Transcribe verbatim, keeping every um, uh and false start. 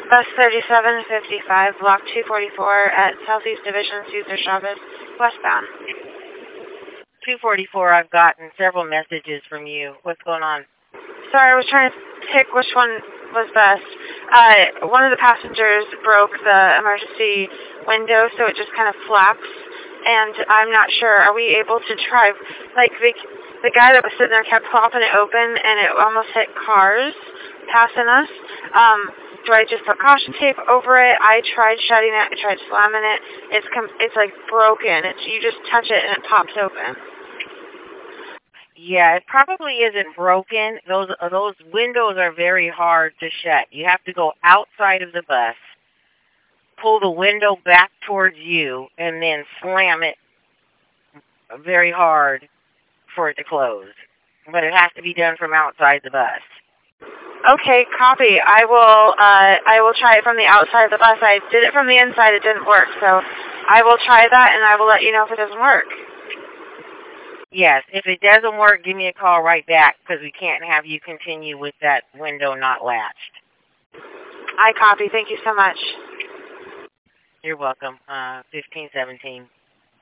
Bus thirty-seven fifty-five, Block two forty-four at Southeast Division, Cesar Chavez, westbound. two forty-four, I've gotten several messages from you. What's going on? Sorry, I was trying to pick which one was best. Uh, one of the passengers broke the emergency window, so it just kind of flaps, and I'm not sure. Are we able to try, like, the, the guy that was sitting there kept popping it open, and it almost hit cars passing us. Um, do I just put caution tape over it? I tried shutting it. I tried slamming it. It's, com- it's like, broken. It's, you just touch it, and it pops open. Yeah, it probably isn't broken. Those uh, those windows are very hard to shut. You have to go outside of the bus, pull the window back towards you, and then slam it very hard for it to close. But it has to be done from outside the bus. Okay, copy. I will uh, I will try it from the outside of the bus. I did it from the inside. It didn't work, so I will try that, and I will let you know if it doesn't work. Yes, if it doesn't work, give me a call right back, because we can't have you continue with that window not latched. I copy. Thank you so much. You're welcome. Uh, fifteen seventeen.